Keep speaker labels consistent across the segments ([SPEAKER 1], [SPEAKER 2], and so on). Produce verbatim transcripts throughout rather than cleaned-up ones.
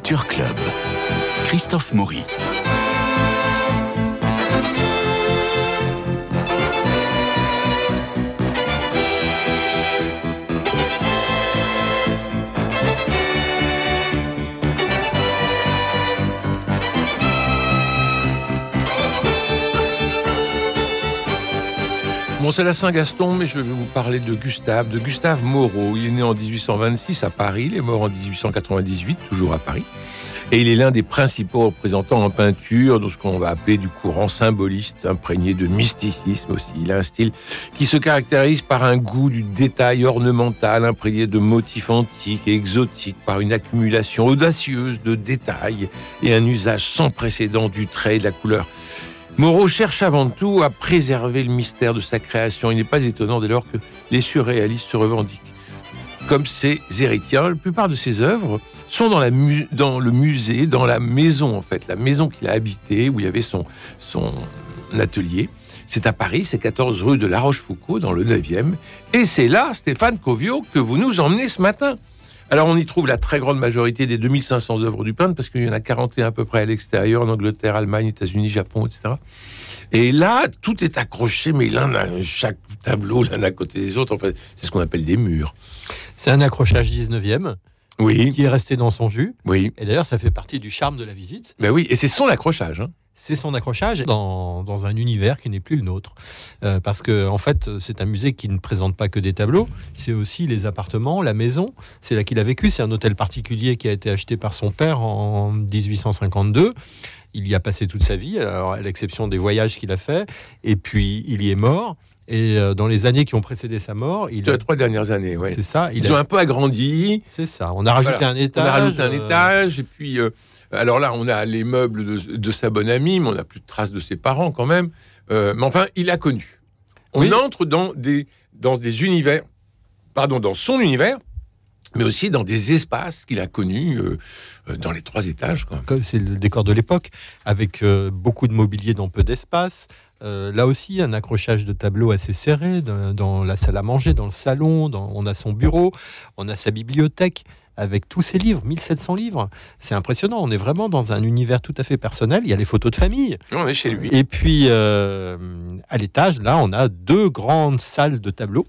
[SPEAKER 1] Culture Club. Christophe Maury.
[SPEAKER 2] Bon, c'est la Saint-Gaston, mais je vais vous parler de Gustave, de Gustave Moreau. Il est né en dix-huit cent vingt-six à Paris, il est mort en dix-huit cent quatre-vingt-dix-huit, toujours à Paris. Et il est l'un des principaux représentants en peinture de ce qu'on va appeler du courant symboliste, imprégné de mysticisme aussi. Il a un style qui se caractérise par un goût du détail ornemental, imprégné de motifs antiques et exotiques, par une accumulation audacieuse de détails et un usage sans précédent du trait et de la couleur. Moreau cherche avant tout à préserver le mystère de sa création. Il n'est pas étonnant dès lors que les surréalistes se revendiquent comme ses héritiers. La plupart de ses œuvres sont dans, la mu- dans le musée, dans la maison en fait, la maison qu'il a habitée, où il y avait son, son atelier. C'est à Paris, c'est quatorze rue de La Rochefoucauld, dans le neuvième. Et c'est là, Stéphane Covio, que vous nous emmenez ce matin. Alors, on y trouve la très grande majorité des deux mille cinq cents œuvres du peintre, parce qu'il y en a quarante et un à peu près à l'extérieur, en Angleterre, Allemagne, États-Unis, Japon, et cetera. Et là, tout est accroché, mais l'un à chaque tableau, l'un à côté des autres. En fait, c'est ce qu'on appelle des murs.
[SPEAKER 3] C'est un accrochage dix-neuvième,
[SPEAKER 2] oui,
[SPEAKER 3] qui est resté dans son jus.
[SPEAKER 2] Oui.
[SPEAKER 3] Et d'ailleurs, ça fait partie du charme de la visite.
[SPEAKER 2] Ben oui, et c'est son accrochage, hein.
[SPEAKER 3] C'est son accrochage dans, dans un univers qui n'est plus le nôtre. Euh, parce que, en fait, c'est un musée qui ne présente pas que des tableaux, c'est aussi les appartements, la maison. C'est là qu'il a vécu. C'est un hôtel particulier qui a été acheté par son père en dix-huit cent cinquante-deux. Il y a passé toute sa vie, alors, à l'exception des voyages qu'il a fait. Et puis, il y est mort. Et euh, dans les années qui ont précédé sa mort, il
[SPEAKER 2] les
[SPEAKER 3] a...
[SPEAKER 2] trois dernières années, ouais.
[SPEAKER 3] C'est ça.
[SPEAKER 2] Ils
[SPEAKER 3] il
[SPEAKER 2] ont
[SPEAKER 3] a...
[SPEAKER 2] un peu agrandi.
[SPEAKER 3] C'est ça. On a rajouté
[SPEAKER 2] voilà.
[SPEAKER 3] un étage.
[SPEAKER 2] On a rajouté un
[SPEAKER 3] euh...
[SPEAKER 2] étage, et puis... Euh... Alors là, on a les meubles de, de sa bonne amie, mais on n'a plus de traces de ses parents quand même. Euh, mais enfin, il a connu. On oui. entre dans des, dans des univers, pardon, dans son univers, mais aussi dans des espaces qu'il a connus euh, dans les trois étages. Quoi.
[SPEAKER 3] C'est le décor de l'époque, avec euh, beaucoup de mobilier dans peu d'espace. Euh, là aussi, un accrochage de tableaux assez serré dans, dans la salle à manger, dans le salon. Dans, on a son bureau, on a sa bibliothèque, avec tous ses livres, mille sept cents livres. C'est impressionnant, on est vraiment dans un univers tout à fait personnel. Il y a les photos de famille.
[SPEAKER 2] On est chez lui.
[SPEAKER 3] Et puis, euh, à l'étage, là, on a deux grandes salles de tableaux,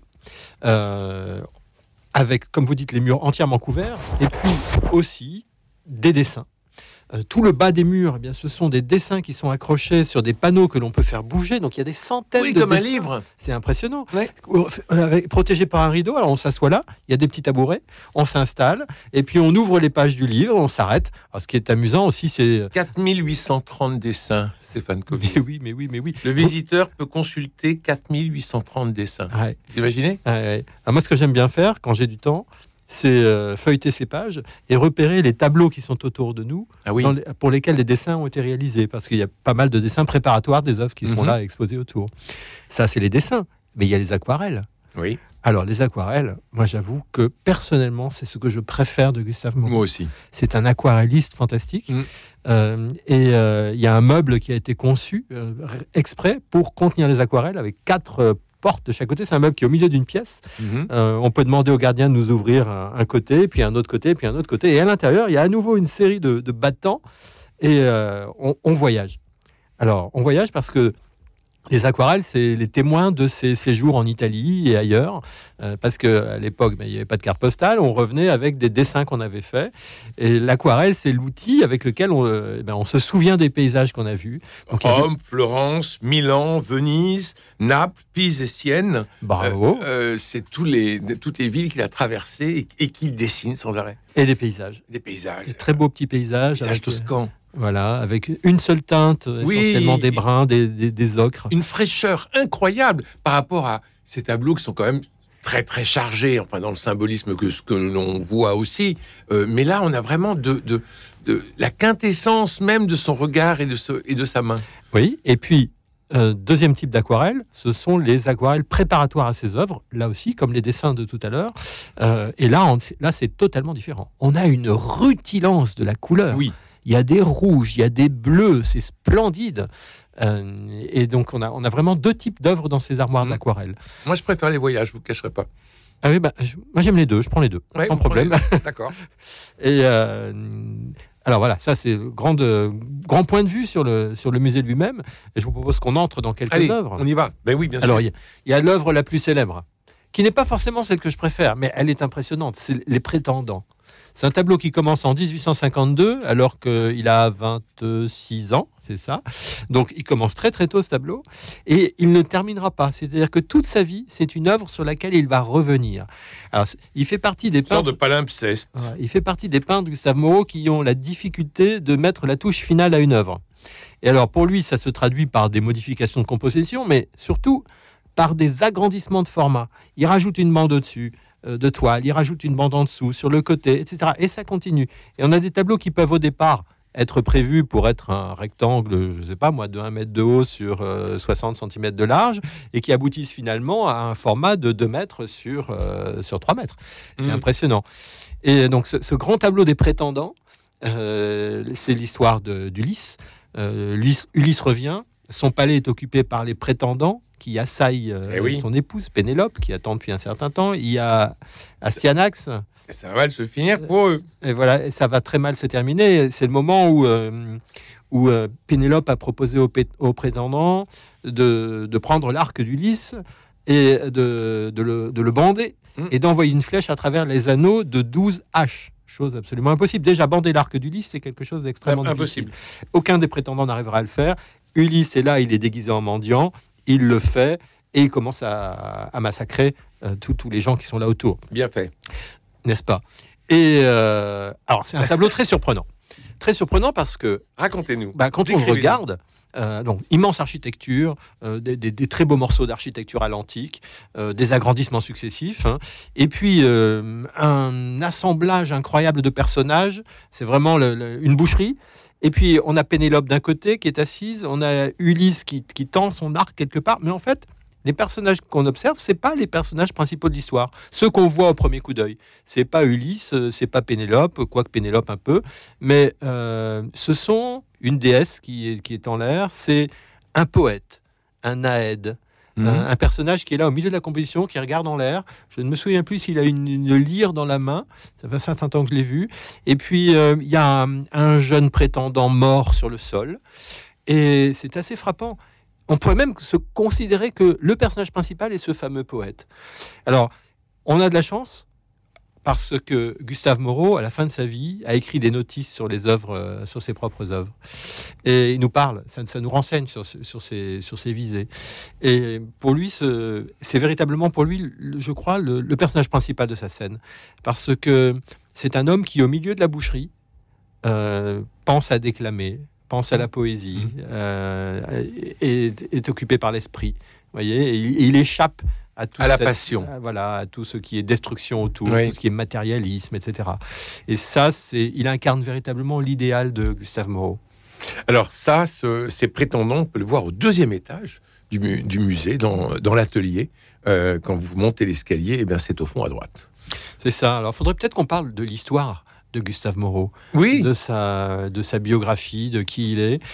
[SPEAKER 3] euh, avec, comme vous dites, les murs entièrement couverts, et puis aussi des dessins. Euh, tout le bas des murs, eh bien, ce sont des dessins qui sont accrochés sur des panneaux que l'on peut faire bouger. Donc il y a des centaines
[SPEAKER 2] oui,
[SPEAKER 3] de
[SPEAKER 2] comme
[SPEAKER 3] dessins.
[SPEAKER 2] Un livre.
[SPEAKER 3] C'est impressionnant.
[SPEAKER 2] Ouais.
[SPEAKER 3] Euh, protégé par un rideau, alors on s'assoit là, il y a des petits tabourets, on s'installe, et puis on ouvre les pages du livre, on s'arrête. Alors ce qui est amusant aussi, c'est...
[SPEAKER 2] quatre mille huit cent trente dessins, Stéphane Covio.
[SPEAKER 3] Mais oui, mais oui, mais oui.
[SPEAKER 2] Le visiteur peut consulter quatre mille huit cent trente dessins.
[SPEAKER 3] Ouais.
[SPEAKER 2] Vous imaginez ?
[SPEAKER 3] Ouais, ouais. Alors moi, ce que j'aime bien faire, quand j'ai du temps, c'est euh, feuilleter ces pages et repérer les tableaux qui sont autour de nous,
[SPEAKER 2] ah oui.
[SPEAKER 3] dans les, pour lesquels les dessins ont été réalisés, parce qu'il y a pas mal de dessins préparatoires des œuvres qui sont
[SPEAKER 2] mm-hmm.
[SPEAKER 3] là exposées autour. Ça, c'est les dessins, mais il y a les aquarelles.
[SPEAKER 2] Oui.
[SPEAKER 3] Alors, les aquarelles, moi, j'avoue que personnellement, c'est ce que je préfère de Gustave Moreau.
[SPEAKER 2] Moi aussi.
[SPEAKER 3] C'est un aquarelliste fantastique. Mm. Euh, et il euh, y a un meuble qui a été conçu euh, exprès pour contenir les aquarelles avec quatre euh, porte de chaque côté. C'est un meuble qui est au milieu d'une pièce. Mmh. Euh, on peut demander au gardien de nous ouvrir un, un côté, puis un autre côté, puis un autre côté. Et à l'intérieur, il y a à nouveau une série de, de battants et euh, on, on voyage. Alors, on voyage parce que les aquarelles, c'est les témoins de ces séjours en Italie et ailleurs, euh, parce qu'à l'époque, ben, il n'y avait pas de carte postale, on revenait avec des dessins qu'on avait faits. Et l'aquarelle, c'est l'outil avec lequel on, euh, ben, on se souvient des paysages qu'on a vus. Donc,
[SPEAKER 2] Rome,
[SPEAKER 3] avait...
[SPEAKER 2] Florence, Milan, Venise, Naples, Pise et Sienne.
[SPEAKER 3] Bravo.
[SPEAKER 2] Euh, euh, c'est tous les, toutes les villes qu'il a traversées et, et qu'il dessine sans arrêt.
[SPEAKER 3] Et des paysages.
[SPEAKER 2] Des paysages.
[SPEAKER 3] Des très beaux petits paysages.
[SPEAKER 2] Paysages toscans.
[SPEAKER 3] Voilà, avec une seule teinte, oui, essentiellement des bruns, des, des, des ocres.
[SPEAKER 2] Une fraîcheur incroyable par rapport à ces tableaux qui sont quand même très très chargés, enfin dans le symbolisme que ce que l'on voit aussi. Euh, mais là, on a vraiment de, de, de la quintessence même de son regard et de, ce, et de sa main.
[SPEAKER 3] Oui, et puis euh, deuxième type d'aquarelle, ce sont les aquarelles préparatoires à ses œuvres, là aussi, comme les dessins de tout à l'heure. Euh, et là, on, là, c'est totalement différent. On a une rutilance de la couleur.
[SPEAKER 2] Oui.
[SPEAKER 3] Il y a des rouges, il y a des bleus, c'est splendide. Euh, et donc, on a, on a vraiment deux types d'œuvres dans ces armoires mmh. d'aquarelle.
[SPEAKER 2] Moi, je préfère les voyages, je ne vous cacherai pas.
[SPEAKER 3] Ah oui, bah, je, moi, j'aime les deux, je prends les deux,
[SPEAKER 2] ouais,
[SPEAKER 3] sans problème.
[SPEAKER 2] D'accord.
[SPEAKER 3] Et euh, Alors voilà, ça c'est le grand, de, grand point de vue sur le, sur le musée lui-même. Et je vous propose qu'on entre dans quelques
[SPEAKER 2] Allez,
[SPEAKER 3] œuvres.
[SPEAKER 2] On y va. Ben oui, bien sûr.
[SPEAKER 3] Alors il y, y a l'œuvre la plus célèbre, qui n'est pas forcément celle que je préfère, mais elle est impressionnante. C'est Les Prétendants. C'est un tableau qui commence en dix-huit cent cinquante-deux, alors qu'il a vingt-six ans, c'est ça. Donc il commence très très tôt ce tableau, et il ne terminera pas. C'est-à-dire que toute sa vie, c'est une œuvre sur laquelle il va revenir. Alors il fait partie des peintres.
[SPEAKER 2] de palimpseste.
[SPEAKER 3] Il fait partie des peintres Gustave Moreau qui ont la difficulté de mettre la touche finale à une œuvre. Et alors pour lui, ça se traduit par des modifications de composition, mais surtout par des agrandissements de format. Il rajoute une bande au-dessus de toile, il rajoute une bande en dessous, sur le côté, et cetera. Et ça continue. Et on a des tableaux qui peuvent au départ être prévus pour être un rectangle, je ne sais pas moi, de un mètre de haut sur euh, soixante centimètres de large, et qui aboutissent finalement à un format de deux mètres sur, euh, sur trois mètres. C'est mmh. impressionnant. Et donc ce, ce grand tableau des Prétendants, euh, c'est l'histoire de, d'Ulysse. Euh, Ulysse. Ulysse revient, son palais est occupé par les prétendants, qui assaille euh, eh oui. son épouse Pénélope, qui attend depuis un certain temps. Il y a Astyanax.
[SPEAKER 2] Ça va mal se finir pour eux.
[SPEAKER 3] Et voilà, et ça va très mal se terminer. C'est le moment où, euh, où euh, Pénélope a proposé aux, pé- aux prétendants de, de prendre l'arc d'Ulysse et de, de, le, de le bander mmh. et d'envoyer une flèche à travers les anneaux de douze haches. Chose absolument impossible. Déjà, bander l'arc d'Ulysse, c'est quelque chose d'extrêmement
[SPEAKER 2] impossible.
[SPEAKER 3] difficile. Aucun des prétendants n'arrivera à le faire. Ulysse est là, il est déguisé en mendiant. Il le fait et il commence à, à massacrer euh, tous les gens qui sont là autour.
[SPEAKER 2] Bien fait.
[SPEAKER 3] N'est-ce pas? Et euh, alors, c'est un tableau très surprenant. Très surprenant parce que...
[SPEAKER 2] Racontez-nous.
[SPEAKER 3] Bah, quand on le regarde, euh, donc, immense architecture, euh, des, des, des très beaux morceaux d'architecture à l'antique, euh, des agrandissements successifs, hein, et puis euh, un assemblage incroyable de personnages. C'est vraiment le, le, une boucherie. Et puis, on a Pénélope d'un côté qui est assise, on a Ulysse qui, qui tend son arc quelque part. Mais en fait, les personnages qu'on observe, c'est pas les personnages principaux de l'histoire. Ceux qu'on voit au premier coup d'œil. C'est pas Ulysse, c'est pas Pénélope, quoique Pénélope un peu. Mais euh, ce sont une déesse qui est, qui est en l'air, c'est un poète, un naède. Mmh. Un, un personnage qui est là au milieu de la composition, qui regarde en l'air. Je ne me souviens plus s'il a une, une lyre dans la main. Ça fait un certain temps que je l'ai vu. Et puis, il euh, y a un, un jeune prétendant mort sur le sol. Et c'est assez frappant. On pourrait même se considérer que le personnage principal est ce fameux poète. Alors, on a de la chance parce que Gustave Moreau, à la fin de sa vie, a écrit des notices sur les œuvres, euh, sur ses propres œuvres. Et il nous parle, ça, ça nous renseigne sur, sur, ses, sur ses visées. Et pour lui, ce, c'est véritablement pour lui, le, je crois, le, le personnage principal de sa scène. Parce que c'est un homme qui, au milieu de la boucherie, euh, pense à déclamer, pense à la poésie, euh, et est, est occupé par l'esprit. Vous voyez, et il, il échappe à, toute
[SPEAKER 2] à la
[SPEAKER 3] cette,
[SPEAKER 2] passion,
[SPEAKER 3] à, voilà, à tout ce qui est destruction autour,
[SPEAKER 2] oui.
[SPEAKER 3] tout ce qui est matérialisme, et cetera. Et ça, c'est, il incarne véritablement l'idéal de Gustave Moreau.
[SPEAKER 2] Alors ça, ce, ces prétendants, on peut le voir au deuxième étage du, mu- du musée, dans, dans l'atelier. Euh, quand vous montez l'escalier, eh bien, c'est au fond à droite.
[SPEAKER 3] C'est ça. Alors, il faudrait peut-être qu'on parle de l'histoire de Gustave Moreau,
[SPEAKER 2] oui.
[SPEAKER 3] de sa, de sa biographie, de qui il est.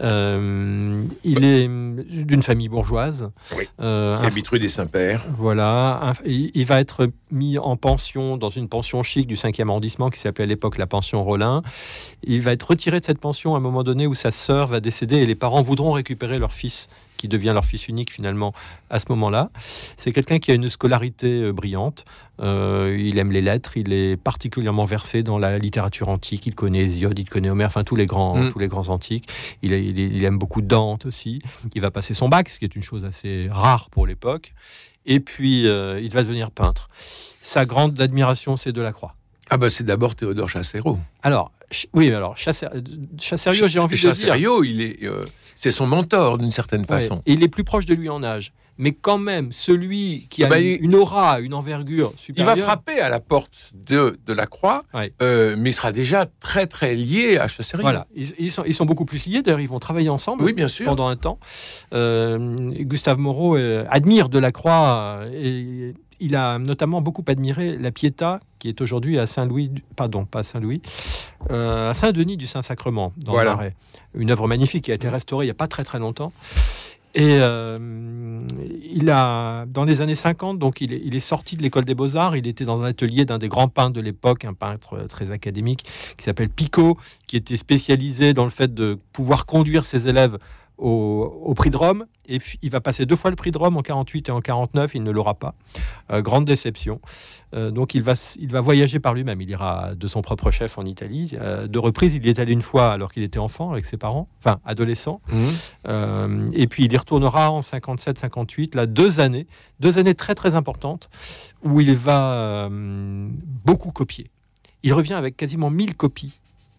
[SPEAKER 3] Euh, il est d'une famille bourgeoise.
[SPEAKER 2] Oui.
[SPEAKER 3] Euh,
[SPEAKER 2] qui habite rue des Saints-Pères.
[SPEAKER 3] Voilà. Un, il, il va être mis en pension, dans une pension chic du cinquième arrondissement, qui s'appelait à l'époque la pension Rollin. Il va être retiré de cette pension à un moment donné où sa sœur va décéder et les parents voudront récupérer leur fils, qui devient leur fils unique finalement à ce moment-là. C'est quelqu'un qui a une scolarité euh, brillante. Euh, il aime les lettres, il est particulièrement versé dans la littérature antique. Il connaît Hésiode, il connaît Homère, enfin tous les grands, mmh. tous les grands antiques. Il, il, il aime beaucoup Dante aussi. Il va passer son bac, ce qui est une chose assez rare pour l'époque. Et puis euh, il va devenir peintre. Sa grande admiration, c'est Delacroix.
[SPEAKER 2] Ah bah c'est d'abord Théodore Chassériau.
[SPEAKER 3] Alors ch- oui, alors Chasser- Chassériau, j'ai envie
[SPEAKER 2] Ch-
[SPEAKER 3] de dire.
[SPEAKER 2] Chassériau, il est, euh, c'est son mentor d'une certaine façon.
[SPEAKER 3] Ouais, et il est plus proche de lui en âge. Mais quand même, celui qui a
[SPEAKER 2] bah,
[SPEAKER 3] une,
[SPEAKER 2] il,
[SPEAKER 3] une aura, une envergure supérieure...
[SPEAKER 2] Il va frapper à la porte de, de la Croix,
[SPEAKER 3] ouais.
[SPEAKER 2] euh, mais il sera déjà très très lié à Chassériau.
[SPEAKER 3] Voilà, ils, ils, sont, ils sont beaucoup plus liés, d'ailleurs ils vont travailler ensemble
[SPEAKER 2] oui, bien sûr.
[SPEAKER 3] pendant un temps. Euh, Gustave Moreau euh, admire Delacroix, euh, et il a notamment beaucoup admiré la Pietà, qui est aujourd'hui à Saint-Louis, pardon, pas à Saint-Louis, euh, à Saint-Denis du Saint-Sacrement, dans
[SPEAKER 2] voilà.
[SPEAKER 3] le Marais. Une œuvre magnifique qui a été restaurée il n'y a pas très très longtemps. Et euh, il a, dans les années cinquante, donc il est, il est sorti de l'école des Beaux-Arts. Il était dans un atelier d'un des grands peintres de l'époque, un peintre très académique qui s'appelle Picot, qui était spécialisé dans le fait de pouvoir conduire ses élèves Au, au prix de Rome, et il va passer deux fois le prix de Rome en quarante-huit et en quarante-neuf, il ne l'aura pas. Euh, grande déception. Euh, donc il va, il va voyager par lui-même, il ira de son propre chef en Italie. Euh, de reprise, il y est allé une fois alors qu'il était enfant avec ses parents, enfin adolescent. Mmh. Euh, et puis il y retournera en cinquante-sept cinquante-huit, là deux années, deux années très très importantes où il va euh, beaucoup copier. Il revient avec quasiment mille copies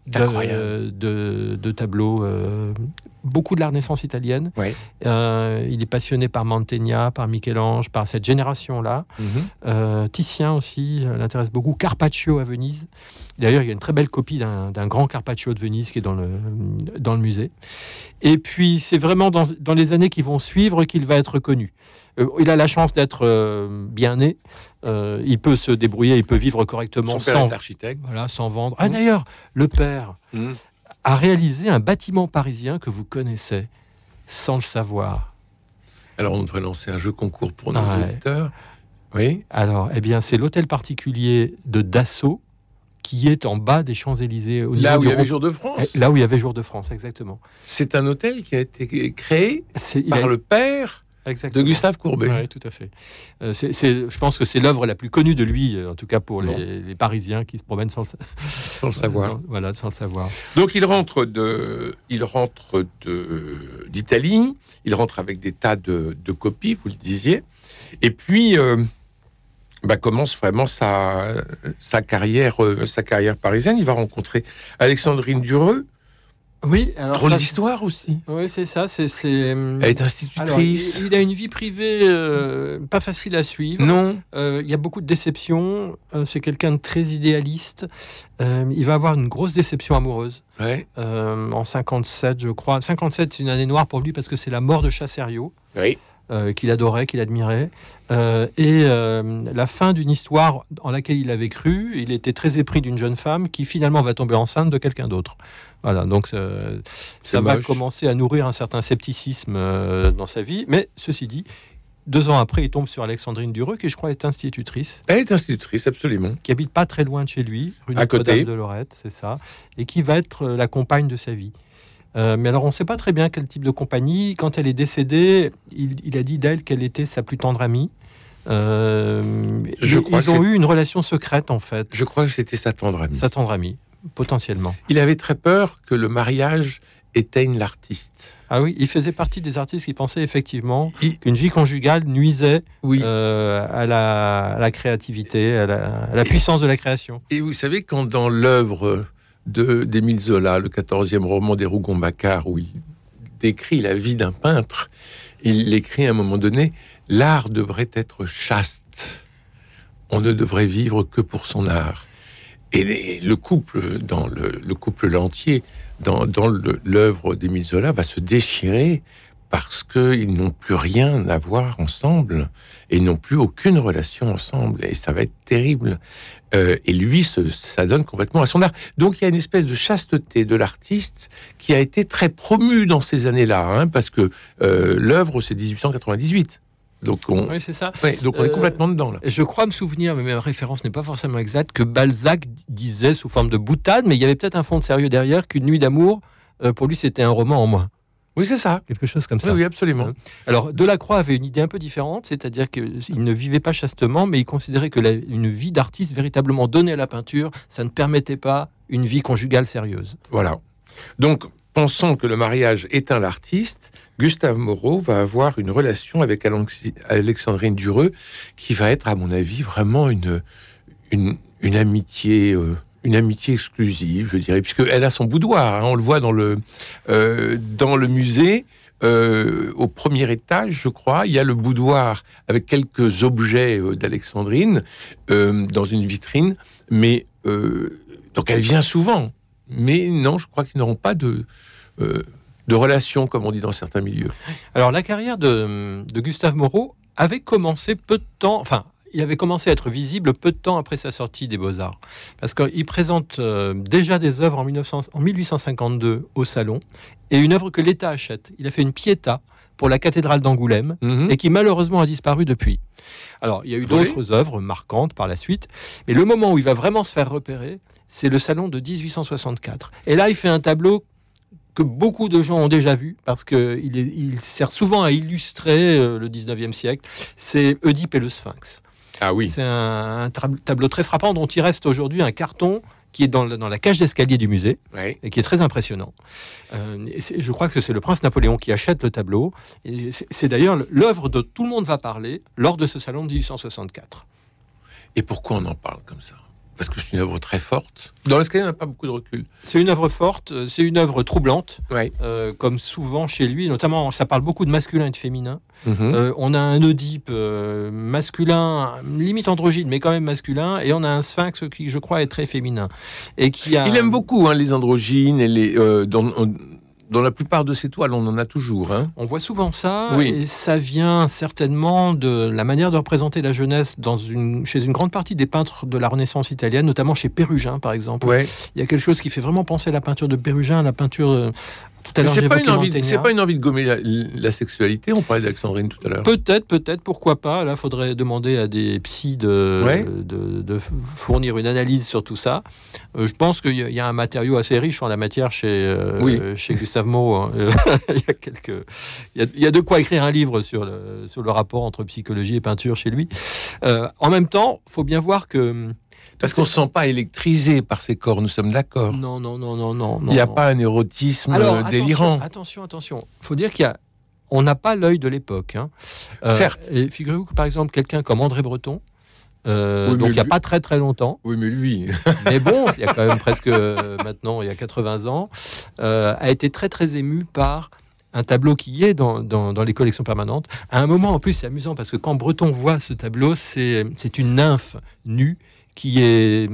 [SPEAKER 3] de, de, de tableaux, euh, beaucoup de la Renaissance italienne. Ouais. Euh, il est passionné par Mantegna, par Michel-Ange, par cette génération-là. Mm-hmm. Euh, Titien aussi euh, l'intéresse beaucoup. Carpaccio à Venise. D'ailleurs, il y a une très belle copie d'un, d'un grand Carpaccio de Venise qui est dans le, dans le musée. Et puis, c'est vraiment dans, dans les années qui vont suivre qu'il va être connu. Euh, il a la chance d'être euh, bien né. Euh, il peut se débrouiller, il peut vivre correctement sans,
[SPEAKER 2] architecte.
[SPEAKER 3] Voilà, sans vendre. Ah, d'ailleurs, le père mmh. a réalisé un bâtiment parisien que vous connaissez sans le savoir.
[SPEAKER 2] Alors, on devrait lancer un jeu concours pour nos ah, auditeurs. Oui.
[SPEAKER 3] Alors, eh bien, c'est l'hôtel particulier de Dassault qui est en bas des Champs-Élysées. Au
[SPEAKER 2] là où il y
[SPEAKER 3] Rond...
[SPEAKER 2] avait Jour de France.
[SPEAKER 3] Là où il y avait Jour de France, exactement.
[SPEAKER 2] C'est un hôtel qui a été créé c'est, par a... le père Exactement. de Gustave Courbet.
[SPEAKER 3] Oui, tout à fait. Euh, c'est, c'est, je pense que c'est l'œuvre la plus connue de lui, en tout cas pour les, les Parisiens qui se promènent sans le,
[SPEAKER 2] sans le savoir.
[SPEAKER 3] Dans, voilà, sans le savoir.
[SPEAKER 2] Donc il rentre, de, il rentre de, d'Italie, il rentre avec des tas de, de copies, vous le disiez, et puis euh, bah, commence vraiment sa, sa, carrière, euh, sa carrière parisienne. Il va rencontrer Alexandrine Dureux.
[SPEAKER 3] Oui, alors
[SPEAKER 2] drôle
[SPEAKER 3] ça,
[SPEAKER 2] d'histoire aussi.
[SPEAKER 3] Oui, c'est ça. C'est, c'est...
[SPEAKER 2] Elle est institutrice.
[SPEAKER 3] Alors, il, il a une vie privée euh, pas facile à suivre.
[SPEAKER 2] Non.
[SPEAKER 3] Euh, il y a beaucoup de déceptions. Euh, c'est quelqu'un de très idéaliste. Euh, il va avoir une grosse déception amoureuse.
[SPEAKER 2] Ouais.
[SPEAKER 3] Euh, en cinquante-sept, je crois. cinquante-sept, c'est une année noire pour lui parce que c'est la mort de Chassériau.
[SPEAKER 2] Oui.
[SPEAKER 3] Euh, qu'il adorait, qu'il admirait, euh, et euh, la fin d'une histoire en laquelle il avait cru. Il était très épris d'une jeune femme qui finalement va tomber enceinte de quelqu'un d'autre. Voilà, donc euh, ça va commencer à nourrir un certain scepticisme euh, dans sa vie. Mais ceci dit, deux ans après, il tombe sur Alexandrine Dureux, qui je crois est institutrice.
[SPEAKER 2] Elle est institutrice, absolument.
[SPEAKER 3] Qui habite pas très loin de chez lui, rue Notre-Dame de Lorette, c'est ça, et qui va être la compagne de sa vie. Euh, mais alors, on ne sait pas très bien quel type de compagnie. Quand elle est décédée, il, il a dit d'elle qu'elle était sa plus tendre amie. Euh, je crois ils ont eu une relation secrète, en fait.
[SPEAKER 2] Je crois que c'était sa tendre amie.
[SPEAKER 3] Sa tendre amie, potentiellement.
[SPEAKER 2] Il avait très peur que le mariage éteigne l'artiste.
[SPEAKER 3] Ah oui, il faisait partie des artistes qui pensaient effectivement il... qu'une vie conjugale nuisait oui. euh, à, la, à la créativité, à la, à la puissance de la création.
[SPEAKER 2] Et vous savez, quand dans l'œuvre de, d'Émile Zola, le quatorzième roman des Rougon-Macquart, où il décrit la vie d'un peintre, il écrit à un moment donné « L'art devrait être chaste. On ne devrait vivre que pour son art. » Et les, le couple, dans le, le couple Lantier, dans, dans le, l'œuvre d'Émile Zola, va se déchirer parce qu'ils n'ont plus rien à voir ensemble et ils n'ont plus aucune relation ensemble. Et ça va être terrible. Euh, et lui, se, ça donne complètement à son art. Donc, il y a une espèce de chasteté de l'artiste qui a été très promue dans ces années-là, hein, parce que euh, l'œuvre, c'est dix-huit cent quatre-vingt-dix-huit. Donc, on,
[SPEAKER 3] oui, c'est ça.
[SPEAKER 2] Ouais, donc on euh, est complètement dedans, là.
[SPEAKER 3] Je crois me souvenir, mais ma référence n'est pas forcément exacte, que Balzac disait sous forme de boutade, mais il y avait peut-être un fond de sérieux derrière, qu'Une nuit d'amour, euh, pour lui, c'était un roman en moins.
[SPEAKER 2] Oui, c'est ça.
[SPEAKER 3] Quelque chose comme ça.
[SPEAKER 2] Oui, oui, absolument.
[SPEAKER 3] Alors, Delacroix avait une idée un peu différente, c'est-à-dire qu'il ne vivait pas chastement, mais il considérait que la, une vie d'artiste véritablement donnée à la peinture, ça ne permettait pas une vie conjugale sérieuse.
[SPEAKER 2] Voilà. Donc, pensons que le mariage éteint l'artiste, Gustave Moreau va avoir une relation avec Alexandrine Dureux qui va être, à mon avis, vraiment une, une, une amitié... Euh, une amitié exclusive, je dirais, puisqu'elle a son boudoir. Hein, on le voit dans le, euh, dans le musée, euh, au premier étage, je crois, il y a le boudoir avec quelques objets euh, d'Alexandrine euh, dans une vitrine. Mais euh, donc elle vient souvent. Mais non, je crois qu'ils n'auront pas de, euh, de relation, comme on dit dans certains milieux.
[SPEAKER 3] Alors la carrière de, de Gustave Moreau avait commencé peu de temps... Enfin, il avait commencé à être visible peu de temps après sa sortie des Beaux-Arts. Parce qu'il présente euh, déjà des œuvres en, mille neuf cents, en mille huit cent cinquante-deux au Salon, et une œuvre que l'État achète. Il a fait une Pietà pour la cathédrale d'Angoulême mmh. et qui malheureusement a disparu depuis. Alors, il y a eu d'autres oui. œuvres marquantes par la suite, mais le moment où il va vraiment se faire repérer, c'est le salon de dix-huit cent soixante-quatre. Et là, il fait un tableau que beaucoup de gens ont déjà vu, parce qu'il il sert souvent à illustrer euh, le dix-neuvième siècle. C'est Oedipe et le Sphinx.
[SPEAKER 2] Ah oui.
[SPEAKER 3] C'est un, un tableau très frappant dont il reste aujourd'hui un carton qui est dans, dans la cage d'escalier du musée oui. et qui est très impressionnant. Euh, je crois que c'est le prince Napoléon qui achète le tableau. Et c'est, c'est d'ailleurs l'œuvre dont tout le monde va parler lors de ce salon de dix-huit cent soixante-quatre.
[SPEAKER 2] Et pourquoi on en parle comme ça ? Parce que c'est une œuvre très forte. Dans l'escalier, on n'a pas beaucoup de recul.
[SPEAKER 3] C'est une œuvre forte, c'est une œuvre troublante,
[SPEAKER 2] ouais.
[SPEAKER 3] euh, comme souvent chez lui. Notamment, ça parle beaucoup de masculin et de féminin. Mm-hmm. Euh, on a un Oedipe euh, masculin, limite androgyne, mais quand même masculin. Et on a un Sphinx qui, je crois, est très féminin. Et qui a...
[SPEAKER 2] Il aime beaucoup hein, les androgynes. Et les, euh, dans, dans la plupart de ses toiles, on en a toujours. Hein.
[SPEAKER 3] On voit souvent ça.
[SPEAKER 2] Oui.
[SPEAKER 3] Et ça vient certainement de la manière de représenter la jeunesse dans une, chez une grande partie des peintres de la Renaissance italienne, notamment chez Pérugin, par exemple.
[SPEAKER 2] Ouais.
[SPEAKER 3] Il y a quelque chose qui fait vraiment penser à la peinture de Pérugin, à la peinture... Euh, Tout à l'heure,
[SPEAKER 2] c'est, pas une envie, c'est pas une envie de gommer la, la sexualité. On parlait d'Alexandrine tout à l'heure.
[SPEAKER 3] Peut-être, peut-être, pourquoi pas. Là, il faudrait demander à des psys de,
[SPEAKER 2] ouais.
[SPEAKER 3] de, de fournir une analyse sur tout ça. Euh, je pense qu'il y a, il y a un matériau assez riche en la matière chez, euh,
[SPEAKER 2] oui.
[SPEAKER 3] chez Gustave Moreau. Hein. il, y a quelques, il, y a, il y a de quoi écrire un livre sur le, sur le rapport entre psychologie et peinture chez lui. Euh, en même temps, il faut bien voir que...
[SPEAKER 2] Parce qu'on ne se sent pas électrisé par ces corps, nous sommes d'accord.
[SPEAKER 3] Non, non, non, non, non.
[SPEAKER 2] Il n'y a non. pas un érotisme
[SPEAKER 3] Alors,
[SPEAKER 2] délirant.
[SPEAKER 3] Attention, attention, attention. Il faut dire qu'il y a... On n'a pas l'œil de l'époque. Hein.
[SPEAKER 2] Euh, Certes.
[SPEAKER 3] Et figurez-vous que, par exemple, quelqu'un comme André Breton, euh, oui, donc il n'y a lui... pas très très longtemps.
[SPEAKER 2] Oui, mais lui...
[SPEAKER 3] mais bon, il y a quand même presque, euh, maintenant, il y a quatre-vingts ans, euh, a été très très ému par... un tableau qui est dans, dans, dans les collections permanentes. À un moment, en plus, c'est amusant, parce que quand Breton voit ce tableau, c'est, c'est une nymphe nue qui est,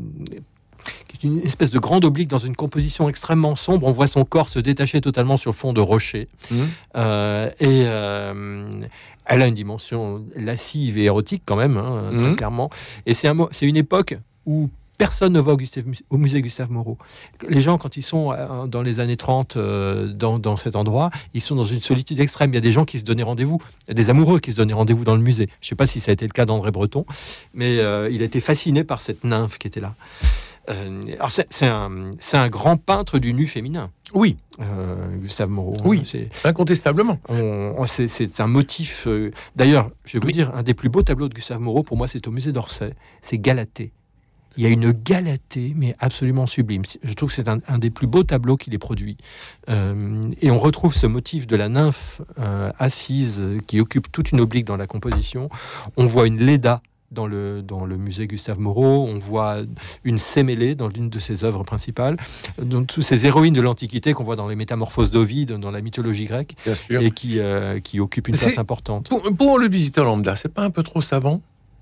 [SPEAKER 3] qui est une espèce de grande oblique dans une composition extrêmement sombre. On voit son corps se détacher totalement sur fond de rocher. Mmh. Euh, et euh, elle a une dimension lascive et érotique quand même, hein, très mmh. clairement. Et c'est, un, c'est une époque où personne ne va au, Gustave, au musée Gustave Moreau. Les gens, quand ils sont dans les années trente, euh, dans, dans cet endroit, ils sont dans une solitude extrême. Il y a des gens qui se donnaient rendez-vous, des amoureux qui se donnaient rendez-vous dans le musée. Je ne sais pas si ça a été le cas d'André Breton, mais euh, il a été fasciné par cette nymphe qui était là. Euh, alors c'est, c'est, un, c'est un grand peintre du nu féminin.
[SPEAKER 2] Oui.
[SPEAKER 3] Euh, Gustave Moreau.
[SPEAKER 2] Oui, c'est, incontestablement.
[SPEAKER 3] On, on, c'est, c'est un motif... Euh, d'ailleurs, je vais vous oui. dire, un des plus beaux tableaux de Gustave Moreau, pour moi, c'est au musée d'Orsay. C'est Galatée. Il y a une Galatée, mais absolument sublime. Je trouve que c'est un, un des plus beaux tableaux qu'il ait produit. Euh, et on retrouve ce motif de la nymphe euh, assise qui occupe toute une oblique dans la composition. On voit une Léda dans le, dans le musée Gustave Moreau. On voit une Sémélé dans l'une de ses œuvres principales. Donc, toutes ces héroïnes de l'Antiquité qu'on voit dans les Métamorphoses d'Ovide, dans la mythologie grecque, et qui, euh, qui occupent une c'est, place importante.
[SPEAKER 2] Pour, pour le visiteur lambda, c'est pas un peu trop savant ?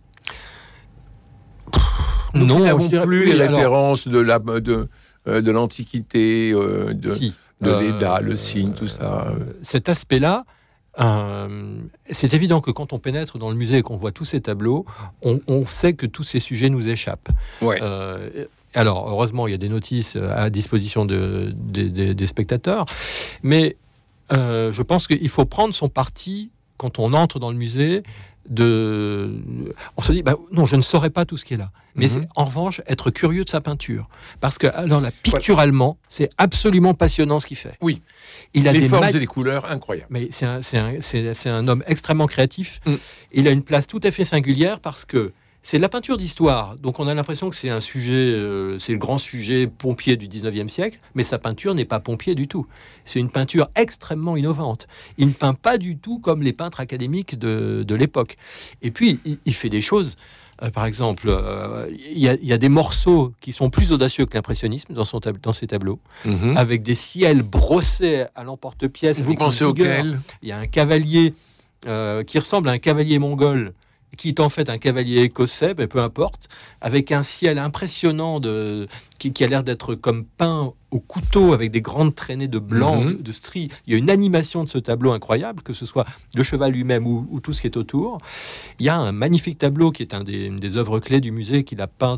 [SPEAKER 2] Nous non, n'avons dirais, plus oui, les alors, références de, la, de, euh, de l'Antiquité, euh, de, si, de euh, Léda, le cygne, tout ça.
[SPEAKER 3] Euh, cet aspect-là, euh, c'est évident que quand on pénètre dans le musée et qu'on voit tous ces tableaux, on, on sait que tous ces sujets nous échappent.
[SPEAKER 2] Ouais.
[SPEAKER 3] Euh, alors, heureusement, il y a des notices à disposition de, de, de, des spectateurs, mais euh, je pense qu'il faut prendre son parti quand on entre dans le musée. De... On se dit, bah, non, je ne saurais pas tout ce qui est là. Mais mm-hmm. c'est en revanche être curieux de sa peinture. Parce que, alors là, picturalement, c'est absolument passionnant ce qu'il fait.
[SPEAKER 2] Oui.
[SPEAKER 3] Il a
[SPEAKER 2] les
[SPEAKER 3] des
[SPEAKER 2] formes
[SPEAKER 3] ma...
[SPEAKER 2] et les couleurs incroyables.
[SPEAKER 3] Mais c'est un, c'est un, c'est, c'est un homme extrêmement créatif.
[SPEAKER 2] Mm.
[SPEAKER 3] Il a une place tout à fait singulière parce que c'est de la peinture d'histoire. Donc on a l'impression que c'est un sujet, euh, c'est le grand sujet pompier du dix-neuvième siècle, mais sa peinture n'est pas pompier du tout. C'est une peinture extrêmement innovante. Il ne peint pas du tout comme les peintres académiques de, de l'époque. Et puis, il, il fait des choses... Euh, par exemple, il euh, y, y a des morceaux qui sont plus audacieux que l'impressionnisme dans, son tab- dans ses tableaux, mm-hmm. avec des ciels brossés à l'emporte-pièce.
[SPEAKER 2] Vous pensez auquel ?
[SPEAKER 3] Il y a un cavalier euh, qui ressemble à un cavalier mongol, qui est en fait un cavalier écossais, mais peu importe, avec un ciel impressionnant de, qui, qui a l'air d'être comme peint au couteau, avec des grandes traînées de blanc, mm-hmm. de, de stries. Il y a une animation de ce tableau incroyable, que ce soit le cheval lui-même ou, ou tout ce qui est autour. Il y a un magnifique tableau qui est un des, une des œuvres clés du musée qu'il a peint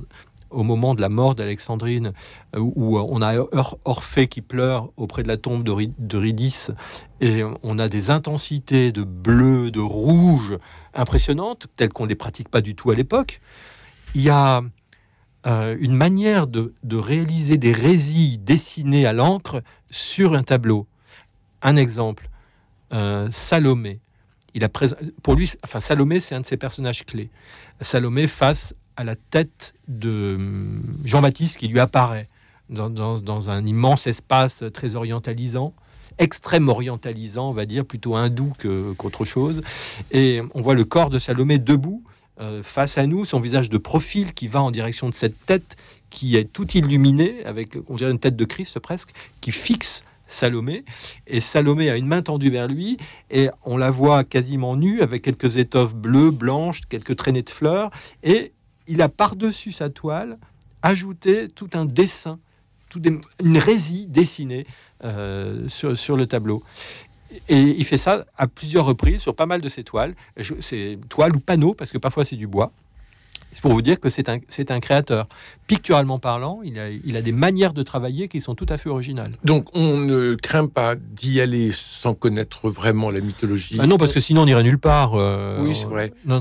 [SPEAKER 3] au moment de la mort d'Alexandrine, où on a Orphée qui pleure auprès de la tombe d'Eurydice, et on a des intensités de bleu, de rouge impressionnantes, telles qu'on ne les pratique pas du tout à l'époque. Il y a euh, une manière de, de réaliser des récits dessinés à l'encre sur un tableau. Un exemple, euh, Salomé. Il a prés... Pour lui, enfin, Salomé, c'est un de ses personnages clés. Salomé face à la tête de Jean-Baptiste qui lui apparaît dans, dans, dans un immense espace très orientalisant, extrême orientalisant, on va dire, plutôt hindou que, qu'autre chose. Et on voit le corps de Salomé debout, euh, face à nous, son visage de profil qui va en direction de cette tête qui est tout illuminée, avec, on dirait une tête de Christ presque, qui fixe Salomé, et Salomé a une main tendue vers lui, et on la voit quasiment nue, avec quelques étoffes bleues, blanches, quelques traînées de fleurs, et il a par-dessus sa toile ajouté tout un dessin, tout des, une résie dessinée euh, sur, sur le tableau. Et il fait ça à plusieurs reprises sur pas mal de ses toiles. C'est toile ou panneau, parce que parfois c'est du bois. C'est pour vous dire que c'est un, c'est un créateur. Picturalement parlant, il a, il a des manières de travailler qui sont tout à fait originales.
[SPEAKER 2] Donc on ne craint pas d'y aller sans connaître vraiment la mythologie.
[SPEAKER 3] Ah non, parce que sinon on n'irait nulle part. Euh,
[SPEAKER 2] oui, c'est vrai.
[SPEAKER 3] Non.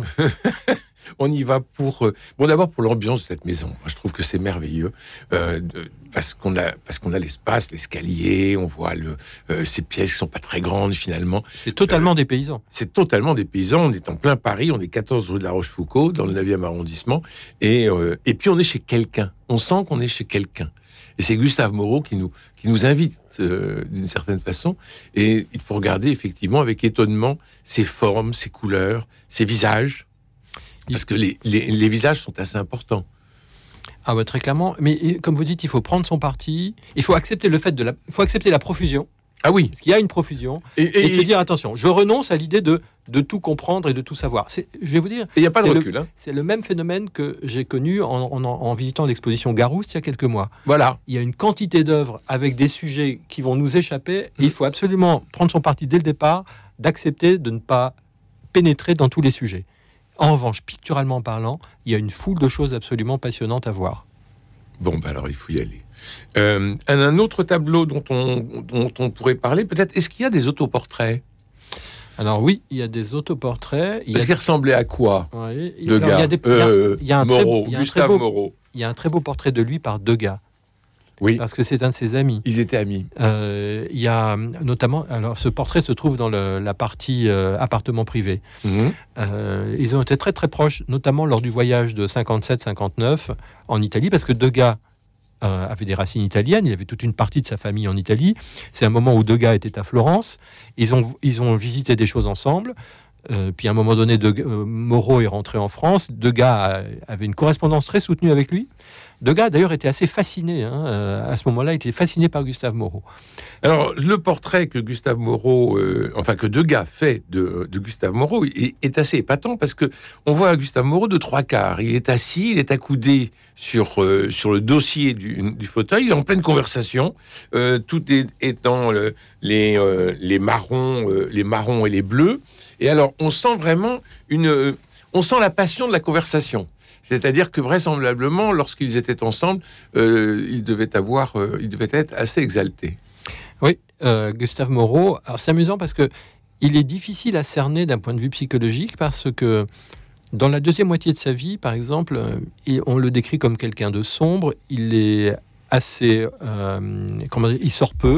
[SPEAKER 2] On y va pour... Euh, bon, d'abord pour l'ambiance de cette maison. Moi, je trouve que c'est merveilleux. Euh, de, parce qu'on a, parce qu'on a l'espace, l'escalier, on voit le, euh, ces pièces qui sont pas très grandes, finalement.
[SPEAKER 3] C'est totalement
[SPEAKER 2] euh,
[SPEAKER 3] dépaysant.
[SPEAKER 2] C'est totalement dépaysant. On est en plein Paris, on est quatorze rue de la Rochefoucauld, dans le neuvième arrondissement. Et, euh, et puis, on est chez quelqu'un. On sent qu'on est chez quelqu'un. Et c'est Gustave Moreau qui nous, qui nous invite euh, d'une certaine façon. Et il faut regarder, effectivement, avec étonnement, ses formes, ses couleurs, ses visages. Parce que les, les, les visages sont assez importants.
[SPEAKER 3] Ah ouais, très clairement. Mais comme vous dites, il faut prendre son parti. Il faut accepter le fait de la, il faut accepter la profusion.
[SPEAKER 2] Ah oui.
[SPEAKER 3] Parce qu'il y a une profusion. Et, et, et se dire, attention, je renonce à l'idée de, de tout comprendre et de tout savoir. C'est, je vais vous dire...
[SPEAKER 2] Il n'y a pas de recul.
[SPEAKER 3] Le,
[SPEAKER 2] hein.
[SPEAKER 3] C'est le même phénomène que j'ai connu en, en, en visitant l'exposition Garouste il y a quelques mois.
[SPEAKER 2] Voilà.
[SPEAKER 3] Il y a une quantité d'œuvres avec des sujets qui vont nous échapper. Et il faut absolument prendre son parti dès le départ, d'accepter de ne pas pénétrer dans tous les sujets. En revanche, picturalement parlant, il y a une foule de choses absolument passionnantes à voir.
[SPEAKER 2] Bon, bah alors il faut y aller. Euh, un, un autre tableau dont on, dont on pourrait parler, peut-être, est-ce qu'il y a des autoportraits ?
[SPEAKER 3] Alors oui, il y a des autoportraits. Il
[SPEAKER 2] Est-ce
[SPEAKER 3] y a...
[SPEAKER 2] qu'il ressemblait à quoi ?
[SPEAKER 3] Oui,
[SPEAKER 2] Le
[SPEAKER 3] alors,
[SPEAKER 2] gars,
[SPEAKER 3] il y a des...
[SPEAKER 2] euh,
[SPEAKER 3] il y a un
[SPEAKER 2] Moreau,
[SPEAKER 3] très... il y a un
[SPEAKER 2] Gustave
[SPEAKER 3] très beau...
[SPEAKER 2] Moreau.
[SPEAKER 3] Il y a un très beau portrait de lui par Degas.
[SPEAKER 2] Oui.
[SPEAKER 3] Parce que c'est un de ses amis.
[SPEAKER 2] Ils étaient amis.
[SPEAKER 3] Euh, il y a notamment, alors ce portrait se trouve dans le, la partie euh, appartement privé.
[SPEAKER 2] Mmh.
[SPEAKER 3] Euh, ils ont été très très proches, notamment lors du voyage de cinquante-sept cinquante-neuf en Italie, parce que Degas euh, avait des racines italiennes, il avait toute une partie de sa famille en Italie. C'est un moment où Degas était à Florence. Ils ont, ils ont visité des choses ensemble. Euh, puis à un moment donné, de, euh, Moreau est rentré en France. Degas a, avait une correspondance très soutenue avec lui. Degas, d'ailleurs, était assez fasciné. Hein, euh, à ce moment-là, il était fasciné par Gustave Moreau.
[SPEAKER 2] Alors, le portrait que Gustave Moreau, euh, enfin que Degas fait de, de Gustave Moreau est, est assez épatant parce que on voit Gustave Moreau de trois quarts. Il est assis, il est accoudé sur, euh, sur le dossier du, du fauteuil, il est en pleine conversation, euh, tout est, étant euh, les, euh, les, marrons, euh, les marrons et les bleus. Et alors, on sent vraiment une... Euh, on sent la passion de la conversation. C'est-à-dire que vraisemblablement, lorsqu'ils étaient ensemble, euh, ils devaient avoir, euh, ils devaient être assez exaltés.
[SPEAKER 3] Oui, euh, Gustave Moreau. Alors c'est amusant parce que il est difficile à cerner d'un point de vue psychologique parce que dans la deuxième moitié de sa vie, par exemple, euh, on le décrit comme quelqu'un de sombre. Il est assez, euh, comment dire, il sort peu.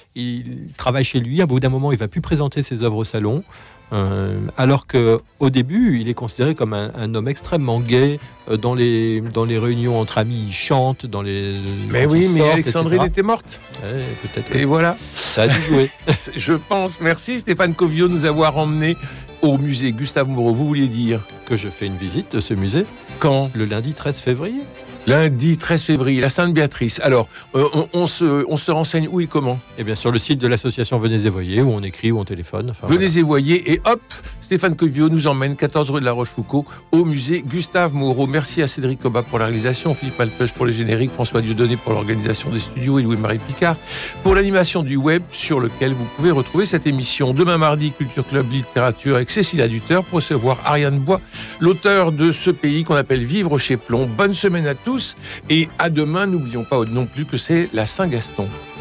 [SPEAKER 3] Il travaille chez lui. À bout d'un moment, il va plus présenter ses œuvres au salon. Euh, alors qu'au début, il est considéré comme un, un homme extrêmement gai. Euh, dans, les, dans les réunions entre amis, il chante. Dans les,
[SPEAKER 2] mais oui, mais Alexandrine était morte.
[SPEAKER 3] Ouais, peut-être.
[SPEAKER 2] Et voilà.
[SPEAKER 3] Ça a dû jouer.
[SPEAKER 2] Je pense. Merci Stéphane Covio de nous avoir emmenés au musée Gustave Moreau. Vous vouliez dire
[SPEAKER 3] que je fais une visite de ce musée.
[SPEAKER 2] Quand ?
[SPEAKER 3] Le lundi treize février.
[SPEAKER 2] Lundi treize février, la Sainte-Béatrice. Alors, euh, on, on, se, on se renseigne où et comment ?
[SPEAKER 3] Eh bien, sur le site de l'association Venez et Voyez, où on écrit, où on téléphone. Enfin,
[SPEAKER 2] Venez
[SPEAKER 3] voilà.
[SPEAKER 2] et Voyez, et hop, Stéphane Covio nous emmène quatorze rue de la Rochefoucauld au musée Gustave Moreau. Merci à Cédric Cobat pour la réalisation, Philippe Alpeuch pour les génériques, François Dieudonné pour l'organisation des studios et Louis-Marie Picard pour l'animation du web sur lequel vous pouvez retrouver cette émission. Demain mardi, Culture Club Littérature avec Cécile Duteur pour recevoir Ariane Bois, l'auteur de ce pays qu'on appelle Vivre chez Plomb. Bonne semaine à tous. tous. Et à demain, n'oublions pas non plus que c'est la Saint-Gaston.